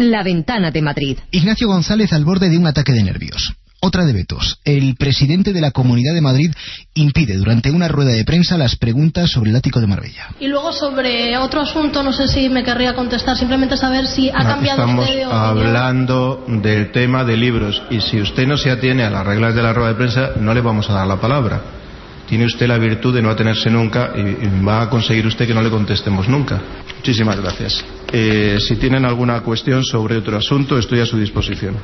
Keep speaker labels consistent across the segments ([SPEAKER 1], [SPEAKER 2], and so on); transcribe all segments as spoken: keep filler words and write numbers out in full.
[SPEAKER 1] La Ventana de Madrid.
[SPEAKER 2] Ignacio González al borde de un ataque de nervios. Otra de vetos. El presidente de la Comunidad de Madrid impide durante una rueda de prensa las preguntas sobre el ático de Marbella.
[SPEAKER 3] Y luego sobre otro asunto, no sé si me querría contestar, simplemente saber si ha cambiado
[SPEAKER 4] Estamos
[SPEAKER 3] usted de opinión.
[SPEAKER 4] hablando del tema de libros y si usted no se atiene a las reglas de la rueda de prensa no le vamos a dar la palabra. Tiene usted la virtud de no atenerse nunca y va a conseguir usted que no le contestemos nunca. Muchísimas gracias. Eh, si tienen alguna cuestión sobre otro asunto, estoy a su disposición.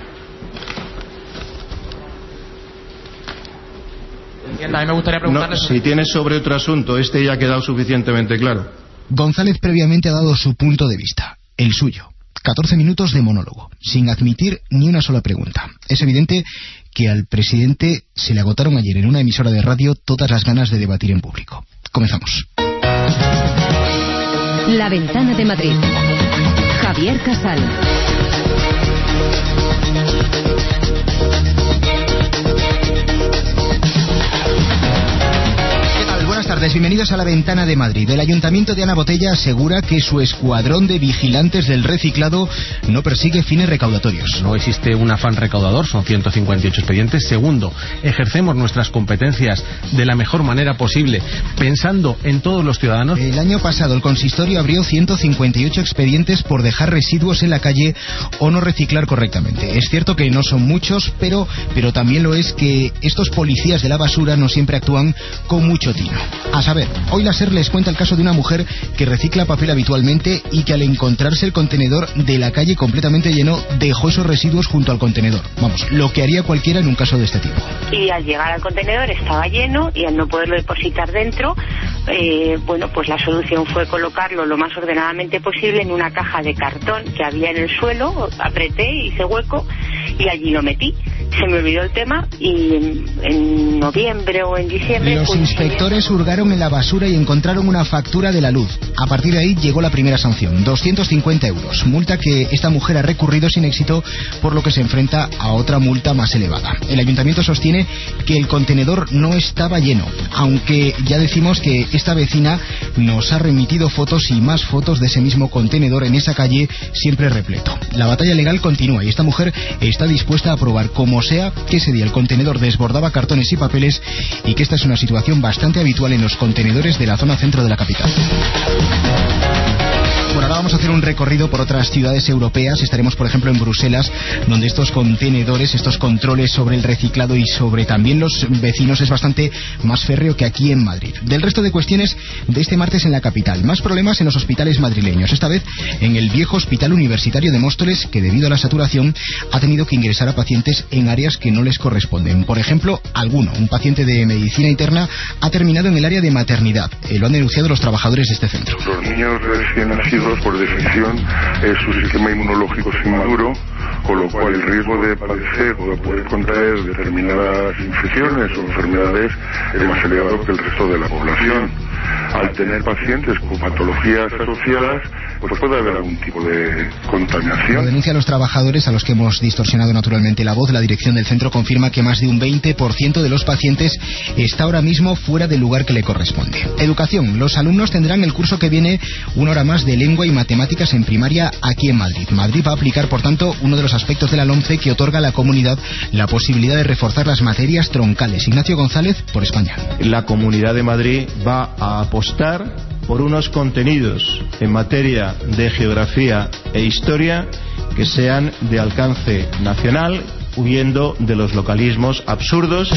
[SPEAKER 5] A mí me gustaría preguntarle...
[SPEAKER 4] No, si tiene sobre otro asunto, este ya ha quedado suficientemente claro.
[SPEAKER 2] González previamente ha dado su punto de vista, el suyo. catorce minutos de monólogo, sin admitir ni una sola pregunta. Es evidente que al presidente se le agotaron ayer en una emisora de radio todas las ganas de debatir en público. Comenzamos.
[SPEAKER 1] La Ventana de Madrid. Javier Casal.
[SPEAKER 2] Buenas tardes, bienvenidos a La Ventana de Madrid. El Ayuntamiento de Ana Botella asegura que su escuadrón de vigilantes del reciclado no persigue fines recaudatorios.
[SPEAKER 5] No existe un afán recaudador, son ciento cincuenta y ocho expedientes. Segundo, ejercemos nuestras competencias de la mejor manera posible, pensando en todos los ciudadanos.
[SPEAKER 2] El año pasado el consistorio abrió ciento cincuenta y ocho expedientes por dejar residuos en la calle o no reciclar correctamente. Es cierto que no son muchos, pero, pero también lo es que estos policías de la basura no siempre actúan con mucho tino. A saber, hoy la SER les cuenta el caso de una mujer que recicla papel habitualmente y que al encontrarse el contenedor de la calle completamente lleno, dejó esos residuos junto al contenedor. Vamos, lo que haría cualquiera en un caso de este tipo.
[SPEAKER 6] Y al llegar al contenedor estaba lleno y al no poderlo depositar dentro, eh, bueno, pues la solución fue colocarlo lo más ordenadamente posible en una caja de cartón que había en el suelo. Apreté, hice hueco y allí lo metí. Se me olvidó el tema y en, en noviembre o en diciembre...
[SPEAKER 2] Los pues, inspectores hurgaron en la basura y encontraron una factura de la luz. A partir de ahí llegó la primera sanción, doscientos cincuenta euros. Multa que esta mujer ha recurrido sin éxito, por lo que se enfrenta a otra multa más elevada. El ayuntamiento sostiene que el contenedor no estaba lleno, aunque ya decimos que esta vecina nos ha remitido fotos y más fotos de ese mismo contenedor en esa calle, siempre repleto. La batalla legal continúa y esta mujer está dispuesta a probar como sea que ese día el contenedor desbordaba cartones y papeles y que esta es una situación bastante habitual en los contenedores de la zona centro de la capital. Bueno, ahora vamos a hacer un recorrido por otras ciudades europeas. Estaremos, por ejemplo, en Bruselas, donde estos contenedores, estos controles sobre el reciclado y sobre también los vecinos es bastante más férreo que aquí en Madrid. Del resto de cuestiones de este martes en la capital, más problemas en los hospitales madrileños. Esta vez en el viejo Hospital Universitario de Móstoles, que debido a la saturación ha tenido que ingresar a pacientes en áreas que no les corresponden. Por ejemplo, alguno, un paciente de medicina interna, ha terminado en el área de maternidad. Eh, lo han denunciado los trabajadores de este centro.
[SPEAKER 7] Los niños recién nacidos, por definición, eh, su sistema inmunológico es inmaduro, con lo cual el riesgo de padecer o de poder contraer determinadas infecciones o enfermedades es más elevado que el resto de la población. Al tener pacientes con patologías asociadas, pues puede haber algún tipo de contaminación.
[SPEAKER 2] Lo denuncian los trabajadores, a los que hemos distorsionado naturalmente la voz. La dirección del centro confirma que más de un veinte por ciento de los pacientes está ahora mismo fuera del lugar que le corresponde. Educación. Los alumnos tendrán el curso que viene una hora más de lengua y matemáticas en primaria aquí en Madrid. Madrid va a aplicar, por tanto, uno de los aspectos de la LOMCE que otorga a la comunidad la posibilidad de reforzar las materias troncales. Ignacio González, por España.
[SPEAKER 4] La Comunidad de Madrid va a apostar por unos contenidos en materia de geografía e historia que sean de alcance nacional, huyendo de los localismos absurdos.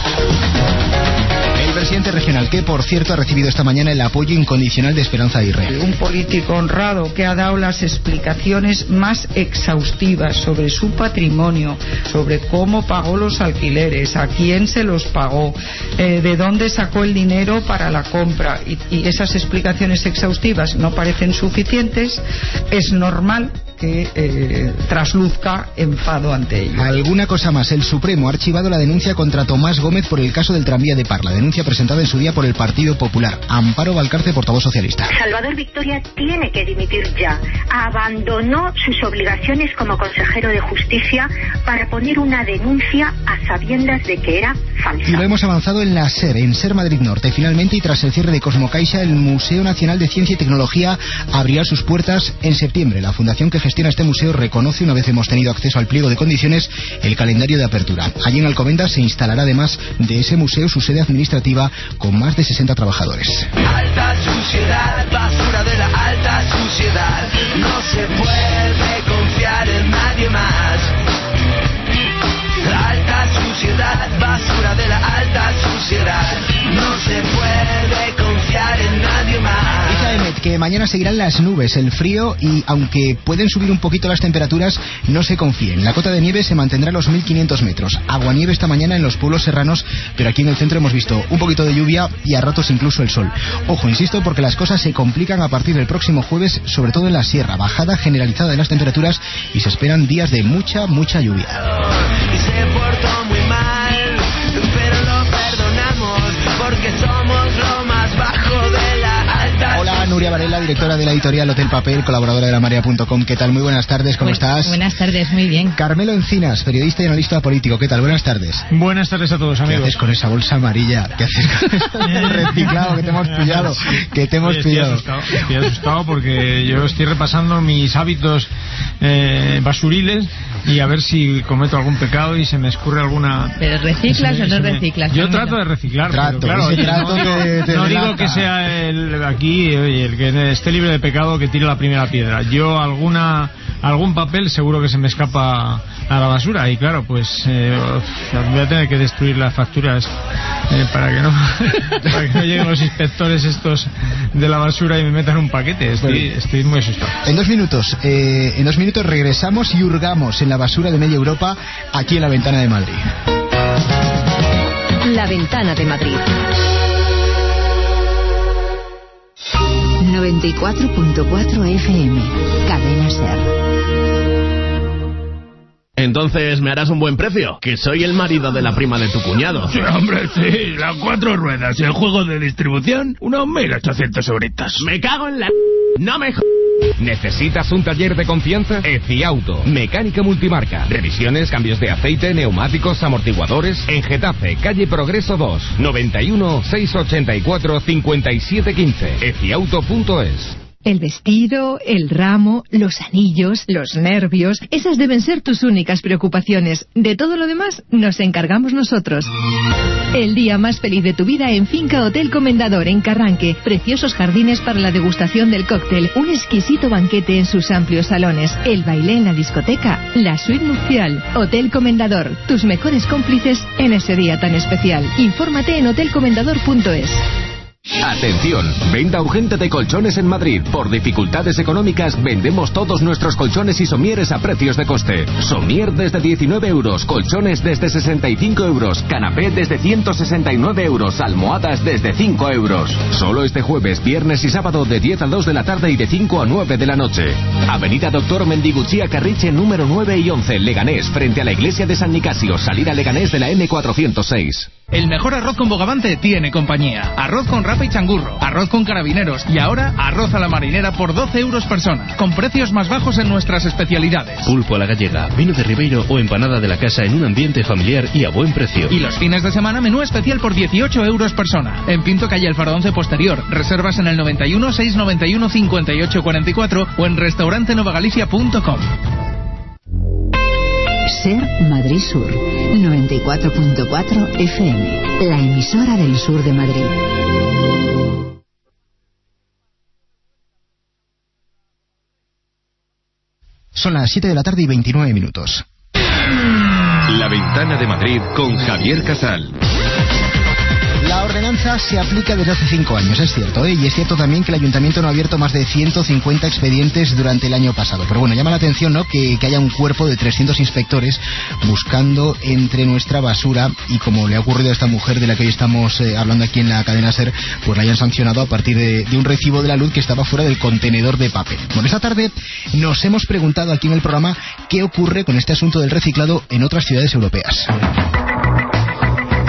[SPEAKER 2] El presidente regional, que por cierto ha recibido esta mañana el apoyo incondicional de Esperanza Aguirre.
[SPEAKER 8] Un político honrado que ha dado las explicaciones más exhaustivas sobre su patrimonio, sobre cómo pagó los alquileres, a quién se los pagó, eh, de dónde sacó el dinero para la compra, y, y esas explicaciones exhaustivas no parecen suficientes. Es normal que eh, trasluzca enfado ante ello.
[SPEAKER 2] Alguna cosa más. El Supremo ha archivado la denuncia contra Tomás Gómez por el caso del tranvía de Parla. Denuncia presentada en su día por el Partido Popular. Amparo Valcarce, portavoz socialista.
[SPEAKER 6] Salvador Victoria tiene que dimitir ya. Abandonó sus obligaciones como consejero de Justicia para poner una denuncia a sabiendas de que era falsa.
[SPEAKER 2] Y lo hemos avanzado en la SER, en SER Madrid Norte. Finalmente, y tras el cierre de Cosmocaixa, el Museo Nacional de Ciencia y Tecnología abrirá sus puertas en septiembre. La fundación que gestiona gestiona este museo reconoce, una vez hemos tenido acceso al pliego de condiciones, el calendario de apertura. Allí en Alcobendas se instalará además de ese museo su sede administrativa con más de sesenta trabajadores.
[SPEAKER 9] Alta suciedad, basura de la alta suciedad, no se puede confiar en nadie más. Alta suciedad, basura de la alta suciedad, no se puede confiar en nadie más.
[SPEAKER 2] Dice Emet que mañana seguirán las nubes, el frío y aunque pueden subir un poquito las temperaturas, no se confíen. La cota de nieve se mantendrá a los mil quinientos metros. Aguanieve esta mañana en los pueblos serranos, pero aquí en el centro hemos visto un poquito de lluvia y a ratos incluso el sol. Ojo, insisto, porque las cosas se complican a partir del próximo jueves, sobre todo en la sierra. Bajada generalizada de las temperaturas y se esperan días de mucha, mucha lluvia.
[SPEAKER 9] Se portó muy mal, pero lo perdonamos porque somos lo más bajo de la alta.
[SPEAKER 2] Hola, Nuria Varela, directora de la editorial Hotel Papel, colaboradora de la marea punto com. ¿Qué tal? Muy buenas tardes, ¿cómo
[SPEAKER 10] Bu-
[SPEAKER 2] estás?
[SPEAKER 10] Buenas tardes, muy bien.
[SPEAKER 2] Carmelo Encinas, periodista y analista político. ¿Qué tal? Buenas tardes.
[SPEAKER 5] Buenas tardes a todos,
[SPEAKER 2] ¿Qué
[SPEAKER 5] amigos.
[SPEAKER 2] haces con esa bolsa amarilla? ¿Qué haces con ese reciclado que te hemos pillado? Que te hemos
[SPEAKER 11] Oye, estoy
[SPEAKER 2] pillado.
[SPEAKER 11] asustado, estoy asustado porque yo estoy repasando mis hábitos eh, basuriles y a ver si cometo algún pecado y se me escurre alguna...
[SPEAKER 10] ¿Pero reciclas
[SPEAKER 11] se me-
[SPEAKER 10] o no
[SPEAKER 11] se me-
[SPEAKER 10] reciclas?
[SPEAKER 11] Yo
[SPEAKER 10] Carmelo?
[SPEAKER 11] trato de reciclar,
[SPEAKER 2] Trato,
[SPEAKER 11] pero claro,
[SPEAKER 2] ese
[SPEAKER 11] oye,
[SPEAKER 2] trato
[SPEAKER 11] no,
[SPEAKER 2] te- te
[SPEAKER 11] no digo
[SPEAKER 2] delata.
[SPEAKER 11] que sea el, aquí oye, el que esté libre de pecado que tire la primera piedra. Yo alguna algún papel seguro que se me escapa a la basura y claro, pues eh, voy a tener que destruir las facturas eh, para que no para que no lleguen los inspectores estos de la basura y me metan un paquete. Estoy,
[SPEAKER 2] Bueno.
[SPEAKER 11] estoy muy asustado.
[SPEAKER 2] En dos minutos, eh, en dos minutos regresamos y hurgamos en la basura de media Europa, aquí en la Ventana de Madrid.
[SPEAKER 1] La Ventana de Madrid.
[SPEAKER 12] noventa y cuatro punto cuatro F M, Cadena Ser.
[SPEAKER 13] Entonces me harás un buen precio, que soy el marido de la prima de tu cuñado.
[SPEAKER 14] Sí, hombre, sí, las cuatro ruedas y el juego de distribución, unos mil ochocientos euritos.
[SPEAKER 13] Me cago en la... No me...
[SPEAKER 15] ¿Necesitas un taller de confianza? Eciauto, mecánica multimarca, revisiones, cambios de aceite, neumáticos, amortiguadores. En Getafe, calle Progreso dos, noventa y uno, seiscientos ochenta y cuatro, cincuenta y siete quince. eciauto punto es.
[SPEAKER 16] El vestido, el ramo, los anillos, los nervios, esas deben ser tus únicas preocupaciones. De todo lo demás nos encargamos nosotros. El día más feliz de tu vida en Finca Hotel Comendador en Carranque. Preciosos jardines para la degustación del cóctel, un exquisito banquete en sus amplios salones, el baile en la discoteca, la suite nupcial. Hotel Comendador, tus mejores cómplices en ese día tan especial. Infórmate en hotel comendador punto es.
[SPEAKER 15] Atención, venta urgente de colchones en Madrid. Por dificultades económicas vendemos todos nuestros colchones y somieres a precios de coste. Somier desde diecinueve euros, colchones desde sesenta y cinco euros, canapé desde ciento sesenta y nueve euros, almohadas desde cinco euros. Solo este jueves, viernes y sábado de diez a dos de la tarde y de cinco a nueve de la noche. Avenida Doctor Mendiguchía Carriche número nueve y once, Leganés, frente a la iglesia de San Nicasio, salida Leganés de la eme cuatrocientos seis.
[SPEAKER 17] El mejor arroz con bogavante tiene compañía. Arroz con rapa y changurro, arroz con carabineros y ahora arroz a la marinera por doce euros persona, con precios más bajos en nuestras especialidades.
[SPEAKER 18] Pulpo a la gallega, vino de Ribeiro o empanada de la casa en un ambiente familiar y a buen precio.
[SPEAKER 17] Y los fines de semana menú especial por dieciocho euros persona. En Pinto, calle El Faro once posterior. Reservas en el noventa y uno, seiscientos noventa y uno, cincuenta y ocho cuarenta y cuatro o en restaurante novagalicia punto com.
[SPEAKER 12] Ser Madrid Sur, noventa y cuatro punto cuatro F M, la emisora del sur de Madrid.
[SPEAKER 2] Son las siete de la tarde y veintinueve minutos.
[SPEAKER 19] La Ventana de Madrid con Javier Casal.
[SPEAKER 2] La ordenanza se aplica desde hace cinco años, es cierto, ¿eh? Y es cierto también que el Ayuntamiento no ha abierto más de ciento cincuenta expedientes durante el año pasado. Pero bueno, llama la atención, ¿no?, que, que haya un cuerpo de trescientos inspectores buscando entre nuestra basura y, como le ha ocurrido a esta mujer de la que hoy estamos eh, hablando aquí en la cadena SER, pues la hayan sancionado a partir de, de un recibo de la luz que estaba fuera del contenedor de papel. Bueno, esta tarde nos hemos preguntado aquí en el programa qué ocurre con este asunto del reciclado en otras ciudades europeas.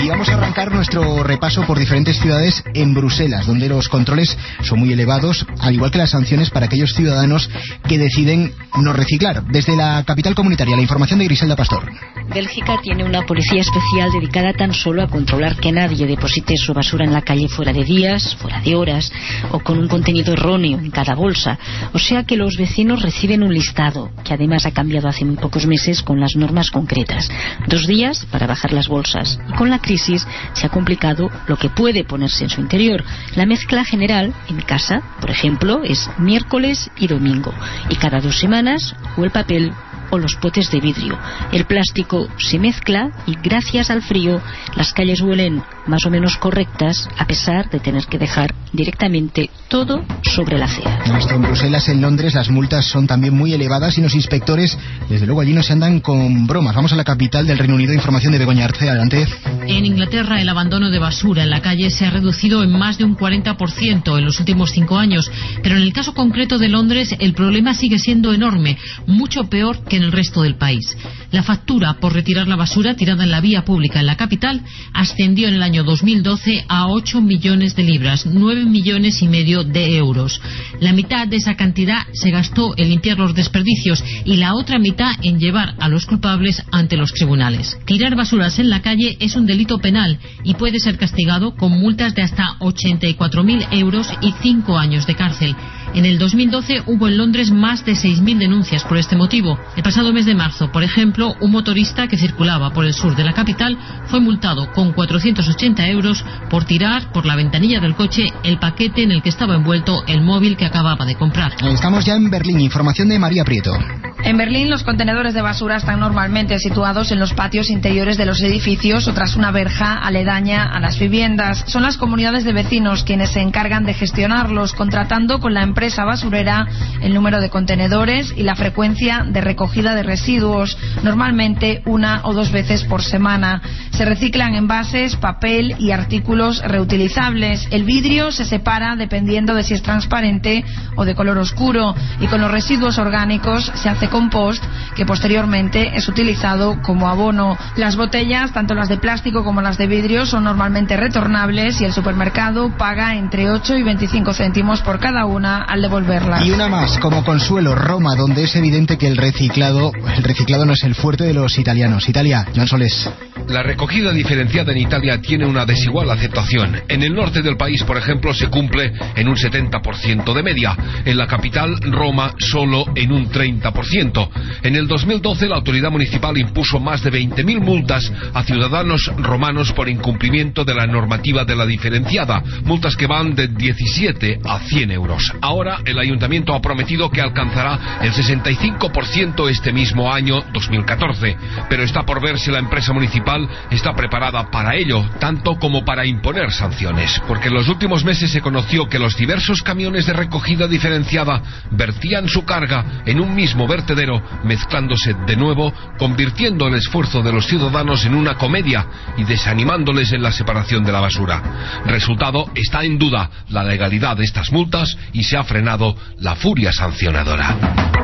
[SPEAKER 2] Y vamos a arrancar nuestro repaso por diferentes ciudades en Bruselas, donde los controles son muy elevados, al igual que las sanciones para aquellos ciudadanos que deciden no reciclar. Desde la capital comunitaria, la información de Griselda Pastor.
[SPEAKER 10] Bélgica tiene una policía especial dedicada tan solo a controlar que nadie deposite su basura en la calle fuera de días, fuera de horas o con un contenido erróneo en cada bolsa. O sea que los vecinos reciben un listado, que además ha cambiado hace muy pocos meses con las normas concretas. Dos días para bajar las bolsas. Y con la crisis se ha complicado lo que puede ponerse en su interior. La mezcla general en casa, por ejemplo, es miércoles y domingo. Y cada dos semanas o el papel o los potes de vidrio. El plástico se mezcla y gracias al frío las calles huelen más o menos correctas, a pesar de tener que dejar directamente todo sobre la acera.
[SPEAKER 2] Esto en Bruselas, en Londres las multas son también muy elevadas y los inspectores, desde luego, allí no se andan con bromas. Vamos a la capital del Reino Unido. Información de Begoña Arce. Adelante.
[SPEAKER 20] En Inglaterra el abandono de basura en la calle se ha reducido en más de un cuarenta por ciento en los últimos cinco años, pero en el caso concreto de Londres el problema sigue siendo enorme, mucho peor que en el resto del país. La factura por retirar la basura tirada en la vía pública en la capital ascendió en el año dos mil doce a ocho millones de libras, nueve millones y medio de euros. La mitad de esa cantidad se gastó en limpiar los desperdicios y la otra mitad en llevar a los culpables ante los tribunales. Tirar basuras en la calle es un delito penal y puede ser castigado con multas de hasta ochenta y cuatro mil euros y cinco años de cárcel. En el dos mil doce hubo en Londres más de seis mil denuncias por este motivo. El pasado mes de marzo, por ejemplo, un motorista que circulaba por el sur de la capital fue multado con cuatrocientos ochenta euros por tirar por la ventanilla del coche el paquete en el que estaba envuelto el móvil que acababa de comprar.
[SPEAKER 2] Estamos ya en Berlín. Información de María Prieto.
[SPEAKER 21] En Berlín los contenedores de basura están normalmente situados en los patios interiores de los edificios o tras una verja aledaña a las viviendas. Son las comunidades de vecinos quienes se encargan de gestionarlos, contratando con la empresa basurera el número de contenedores y la frecuencia de recogida de residuos, normalmente una o dos veces por semana. Se reciclan envases, papel y artículos reutilizables. El vidrio se separa dependiendo de si es transparente o de color oscuro, y con los residuos orgánicos se hace compost, que posteriormente es utilizado como abono. Las botellas, tanto las de plástico como las de vidrio, son normalmente retornables y el supermercado paga entre ocho y veinticinco céntimos por cada una al devolverlas.
[SPEAKER 2] Y una más, como consuelo, Roma, donde es evidente que el reciclado, el reciclado no es el fuerte de los italianos. Italia, Joan Solés.
[SPEAKER 22] La recogida diferenciada en Italia tiene una desigual aceptación. En el norte del país, por ejemplo, se cumple en un setenta por ciento de media. En la capital, Roma, solo en un treinta por ciento. En el dos mil doce, la autoridad municipal impuso más de veinte mil multas a ciudadanos romanos por incumplimiento de la normativa de la diferenciada. Multas que van de diecisiete a cien euros. Ahora, el ayuntamiento ha prometido que alcanzará el sesenta y cinco por ciento este mismo año dos mil catorce. Pero está por ver si la empresa municipal está preparada para ello, tanto como para imponer sanciones, porque en los últimos meses se conoció que los diversos camiones de recogida diferenciada vertían su carga en un mismo vertedero, mezclándose de nuevo, convirtiendo el esfuerzo de los ciudadanos en una comedia y desanimándoles en la separación de la basura. Resultado, está en duda la legalidad de estas multas y se ha frenado la furia sancionadora.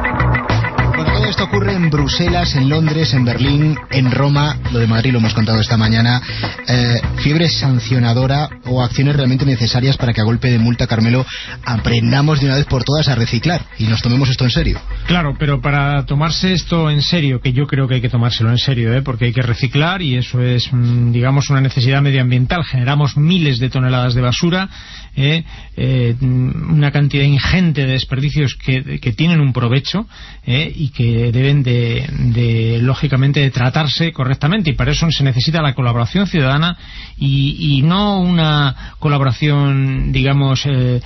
[SPEAKER 2] Bueno, todo esto ocurre en Bruselas, en Londres, en Berlín, en Roma. Lo de Madrid lo hemos contado esta mañana. Eh, fiebre sancionadora o acciones realmente necesarias para que a golpe de multa, Carmelo, aprendamos de una vez por todas a reciclar y nos tomemos esto en serio.
[SPEAKER 11] Claro, pero para tomarse esto en serio, que yo creo que hay que tomárselo en serio, ¿eh? Porque hay que reciclar y eso es, digamos, una necesidad medioambiental. Generamos miles de toneladas de basura, ¿eh? Eh, una cantidad ingente de desperdicios que, que tienen un provecho, ¿eh? Y que deben de, de lógicamente de tratarse correctamente, y para eso se necesita la colaboración ciudadana y, y no una colaboración, digamos, eh,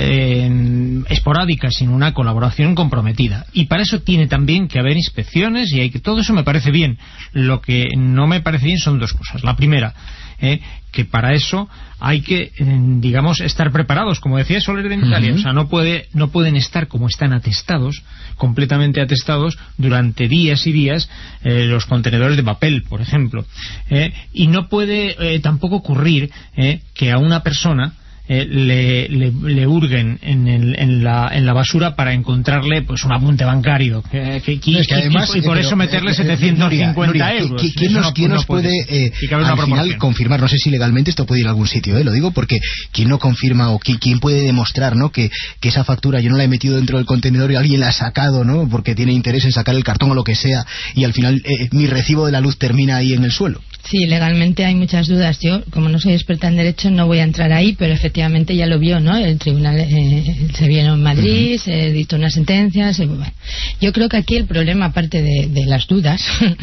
[SPEAKER 11] eh, esporádica, sino una colaboración comprometida. Y para eso tiene también que haber inspecciones, y hay que, todo eso me parece bien. Lo que no me parece bien son dos cosas. La primera, eh, que para eso hay que, eh, digamos, estar preparados, como decía Soler de Italia. Uh-huh. O sea, no puede, no pueden estar como están atestados, completamente atestados, durante días y días, eh, los contenedores de papel, por ejemplo. Eh, y no puede eh, tampoco ocurrir eh, que a una persona eh, le, le, le hurguen en, el, en, la, en la basura para encontrarle pues un apunte bancario que, que, que, es que además, y, y por pero, eso meterle eh, setecientos cincuenta Nuria, Nuria, euros.
[SPEAKER 2] ¿Quién nos, no, ¿quién nos no puede, puede eh, al final confirmar? No sé si legalmente esto puede ir a algún sitio, ¿eh? Lo digo porque ¿quién no confirma o quién, quién puede demostrar, ¿no? que, que esa factura yo no la he metido dentro del contenedor y alguien la ha sacado, ¿no? Porque tiene interés en sacar el cartón o lo que sea, y al final eh, mi recibo de la luz termina ahí en el suelo?
[SPEAKER 3] Sí, legalmente hay muchas dudas. Yo, como no soy experta en derecho, no voy a entrar ahí, pero efectivamente ya lo vio, ¿no? El tribunal eh, se vino en Madrid, uh-huh. se dictó unas sentencias. Eh, bueno. Yo creo que aquí el problema, aparte de, de las dudas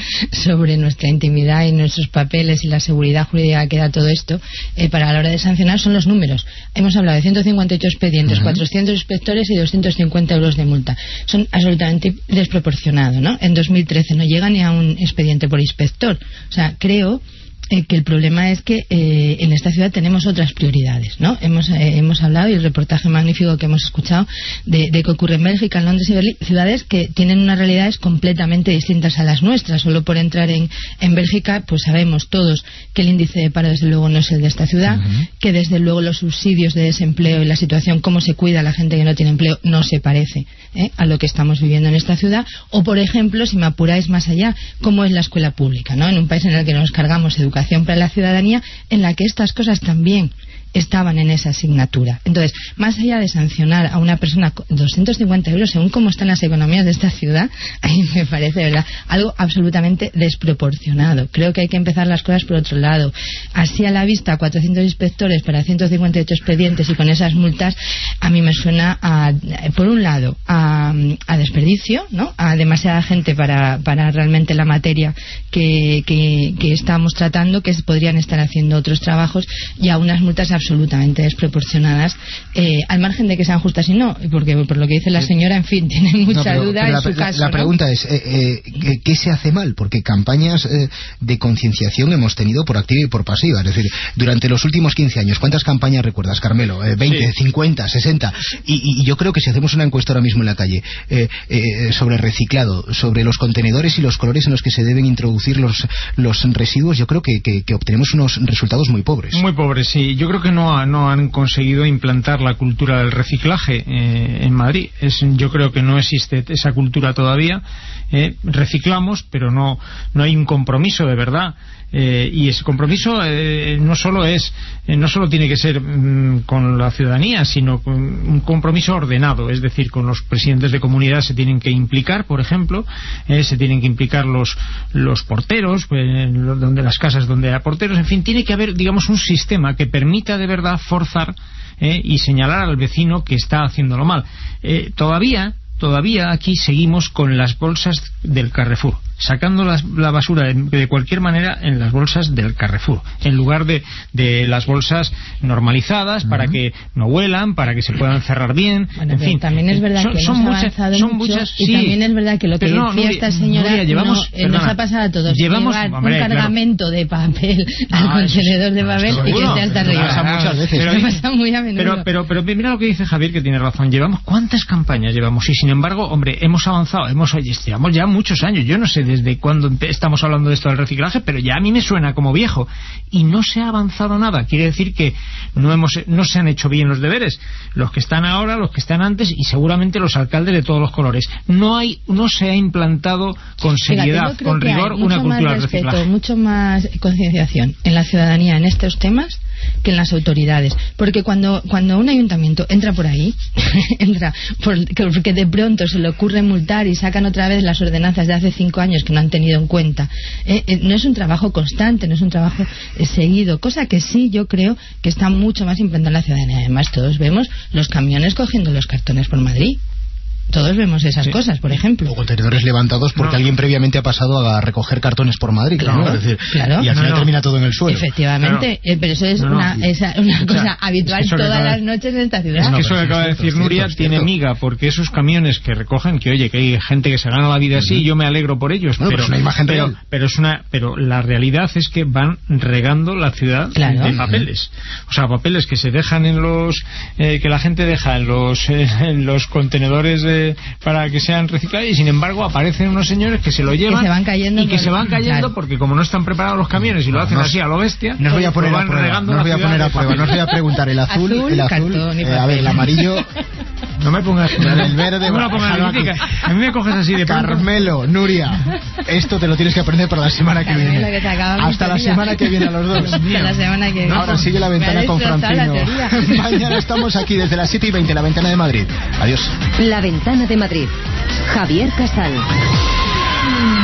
[SPEAKER 3] sobre nuestra intimidad y nuestros papeles y la seguridad jurídica que da todo esto, eh, para la hora de sancionar son los números. Hemos hablado de ciento cincuenta y ocho expedientes, uh-huh. cuatrocientos inspectores y doscientos cincuenta euros de multa. Son absolutamente desproporcionados, ¿no? En dos mil trece no llega ni a un expediente por inspector. O sea, creo Eh, que el problema es que eh, en esta ciudad tenemos otras prioridades, ¿no? Hemos, eh, hemos hablado, y el reportaje magnífico que hemos escuchado de, de que ocurre en Bélgica, en Londres y Berlín, ciudades que tienen unas realidades completamente distintas a las nuestras. Solo por entrar en, en Bélgica, pues sabemos todos que el índice de paro desde luego no es el de esta ciudad, uh-huh. que desde luego los subsidios de desempleo y la situación, cómo se cuida a la gente que no tiene empleo, no se parece ¿eh? a lo que estamos viviendo en esta ciudad. O por ejemplo, si me apuráis más allá, cómo es la escuela pública, ¿no? En un país en el que nos cargamos educación para la ciudadanía, en la que estas cosas también estaban en esa asignatura. Entonces, más allá de sancionar a una persona con doscientos cincuenta euros, según cómo están las economías de esta ciudad, a mí me parece, ¿verdad?, algo absolutamente desproporcionado. Creo que hay que empezar las cosas por otro lado. Así a la vista, cuatrocientos inspectores para ciento cincuenta y ocho expedientes y con esas multas, a mí me suena a, por un lado, a, a desperdicio, ¿no?, a demasiada gente para, para realmente la materia que, que, que estamos tratando, que podrían estar haciendo otros trabajos, y a unas multas absolutamente desproporcionadas, eh, al margen de que sean justas y no, porque por lo que dice la señora, en fin, tiene mucha no, pero, duda pero en la, su caso. La, la pregunta
[SPEAKER 2] ¿no? es, eh, eh, ¿qué se hace mal? Porque campañas eh, de concienciación hemos tenido por activa y por pasiva. Es decir, durante los últimos quince años, ¿cuántas campañas recuerdas, Carmelo? Eh, ¿veinte, sí. cincuenta, sesenta? Y, y yo creo que si hacemos una encuesta ahora mismo en la calle eh, eh, sobre reciclado, sobre los contenedores y los colores en los que se deben introducir los, los residuos, yo creo que, que, que obtenemos unos resultados muy pobres.
[SPEAKER 11] Muy pobres, sí. Yo creo que no, no han conseguido implantar la cultura del reciclaje eh, en Madrid. Es, yo creo que no existe esa cultura todavía. Eh, reciclamos, pero no, no hay un compromiso de verdad. Eh, y ese compromiso eh, no solo es eh, no solo tiene que ser mm, con la ciudadanía, sino con un compromiso ordenado, es decir, con los presidentes de comunidad se tienen que implicar, por ejemplo, eh, se tienen que implicar los los porteros, pues, donde las casas donde hay porteros, en fin, tiene que haber, digamos, un sistema que permita de verdad forzar eh, y señalar al vecino que está haciéndolo mal. Eh, todavía Todavía aquí seguimos con las bolsas del Carrefour, sacando las, la basura de, de cualquier manera en las bolsas del Carrefour, en lugar de, de las bolsas normalizadas, uh-huh. para que no huelan, para que se puedan cerrar bien.
[SPEAKER 3] Bueno,
[SPEAKER 11] en fin,
[SPEAKER 3] también es verdad
[SPEAKER 11] son,
[SPEAKER 3] que
[SPEAKER 11] son
[SPEAKER 3] hemos
[SPEAKER 11] muchas,
[SPEAKER 3] avanzado
[SPEAKER 11] son
[SPEAKER 3] mucho,
[SPEAKER 11] muchas,
[SPEAKER 3] y
[SPEAKER 11] sí,
[SPEAKER 3] también es verdad que lo que decía
[SPEAKER 11] no, Nuria,
[SPEAKER 3] esta señora
[SPEAKER 11] Nuria, llevamos,
[SPEAKER 3] no, eh,
[SPEAKER 11] perdona,
[SPEAKER 3] nos ha pasado a todos,
[SPEAKER 11] llevamos,
[SPEAKER 3] llevar
[SPEAKER 11] hombre,
[SPEAKER 3] un cargamento
[SPEAKER 11] claro.
[SPEAKER 3] de papel al
[SPEAKER 11] ah,
[SPEAKER 3] contenedor de papel y que esté hasta arriba.
[SPEAKER 11] Pasa muchas veces. Pero,
[SPEAKER 3] pasa muy a menudo.
[SPEAKER 11] Pero, pero, pero mira lo que dice Javier, que tiene razón. Llevamos cuántas campañas llevamos y sin embargo, hombre, hemos avanzado, hemos oye, llevamos ya muchos años. Yo no sé desde cuándo estamos hablando de esto del reciclaje, pero ya a mí me suena como viejo y no se ha avanzado nada. Quiere decir que no hemos no se han hecho bien los deberes, los que están ahora, los que están antes y seguramente los alcaldes de todos los colores. No hay no se ha implantado con seriedad, Fíjate, con rigor, una cultura del reciclaje.
[SPEAKER 3] Mucho más concienciación en la ciudadanía en estos temas que en las autoridades, porque cuando cuando un ayuntamiento entra por ahí entra porque de pronto se le ocurre multar y sacan otra vez las ordenanzas de hace cinco años que no han tenido en cuenta, eh, eh, no es un trabajo constante, no es un trabajo eh, seguido, cosa que sí yo creo que está mucho más implantada en la ciudadanía. Además todos vemos los camiones cogiendo los cartones por Madrid. Todos vemos esas sí. cosas, por ejemplo.
[SPEAKER 2] O contenedores levantados porque no. alguien previamente ha pasado a recoger cartones por Madrid, claro, ¿no? Es decir,
[SPEAKER 3] claro.
[SPEAKER 2] y al final no, no. termina todo en el suelo.
[SPEAKER 3] Efectivamente, claro. eh, pero eso es no, no. una, esa, una cosa o sea, habitual todas las noches en esta ciudad.
[SPEAKER 11] Es que eso que acaba de decir Nuria tiene miga, porque esos camiones que recogen, que oye, que hay gente que se gana la vida así, uh-huh. yo me alegro por ellos, bueno, pero,
[SPEAKER 2] pero es una imagen
[SPEAKER 11] pero,
[SPEAKER 2] real.
[SPEAKER 11] Pero, es una, pero la realidad es que van regando la ciudad claro. de papeles. Uh-huh. O sea, papeles que se dejan en los, eh, que la gente deja en los, eh, en los contenedores de de para que sean reciclables y sin embargo aparecen unos señores que se lo llevan
[SPEAKER 3] que se van cayendo
[SPEAKER 11] y que
[SPEAKER 3] por...
[SPEAKER 11] se van cayendo
[SPEAKER 3] claro.
[SPEAKER 11] porque como no están preparados los camiones y lo hacen
[SPEAKER 2] no,
[SPEAKER 11] así a lo bestia,
[SPEAKER 2] no os voy a poner a prueba, no os voy a poner a prueba, no os voy a preguntar el azul,
[SPEAKER 3] azul
[SPEAKER 2] el azul,
[SPEAKER 3] cartón,
[SPEAKER 2] eh, a ver, el amarillo,
[SPEAKER 11] no me pongas
[SPEAKER 2] el verde,
[SPEAKER 11] no me pongas
[SPEAKER 2] bueno,
[SPEAKER 11] crítica. A mí me coges así de pronto.
[SPEAKER 2] Carmelo, Nuria, esto te lo tienes que aprender para la semana que viene.
[SPEAKER 3] Que
[SPEAKER 2] hasta la semana que viene a los dos.
[SPEAKER 3] Hasta la semana que viene.
[SPEAKER 2] Ahora sigue la ventana con Francino. Mañana estamos aquí desde las siete y veinte, la ventana de Madrid. Adiós.
[SPEAKER 1] La ventana de Madrid. Javier Casal.